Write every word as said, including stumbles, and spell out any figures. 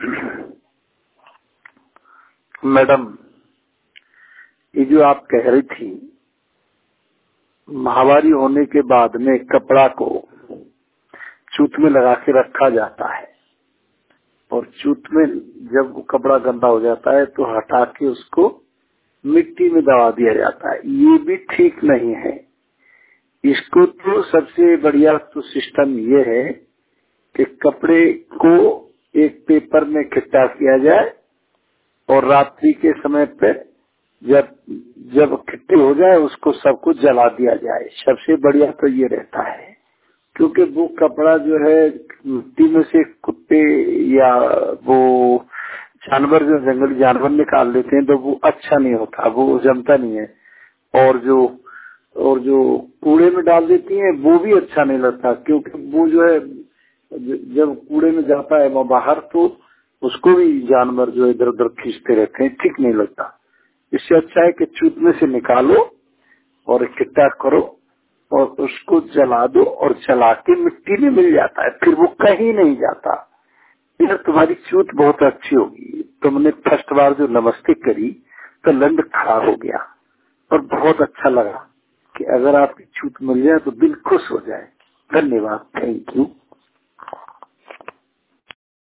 Madam, ये जो आप कह रही थी, महावारी होने के बाद में कपड़ा को चूत में लगा के रखा जाता है और चूत में जब वो कपड़ा गंदा हो जाता है तो हटा के उसको मिट्टी में दबा दिया जाता है। ये भी ठीक नहीं है। इसको तो सबसे बढ़िया तो सिस्टम ये है कि कपड़े को एक पेपर में इकट्ठा किया जाए और रात्रि के समय पे जब जब इकट्ठे हो जाए उसको सबको जला दिया जाए। सबसे बढ़िया तो ये रहता है, क्योंकि वो कपड़ा जो है मिट्टी में से कुत्ते या वो जानवर जो जंगली जानवर निकाल लेते हैं तो वो अच्छा नहीं होता, वो जमता नहीं है। और जो और जो कूड़े में डाल देती हैं वो भी अच्छा नहीं लगता, क्योंकि वो जो है जब कूड़े में जाता है वो बाहर तो उसको भी जानवर जो इधर उधर खींचते रहते हैं, ठीक नहीं लगता। इससे अच्छा है कि चूत में से निकालो और इकट्ठा करो और उसको जला दो और जला के मिट्टी में मिल जाता है, फिर वो कहीं नहीं जाता। यार तुम्हारी चूत बहुत अच्छी होगी। तुमने फर्स्ट बार जो नमस्ते करी तो लंड खड़ा हो गया और बहुत अच्छा लगा कि अगर आपकी चूत मिल जाए तो दिल खुश हो जाए। धन्यवाद, थैंक यू।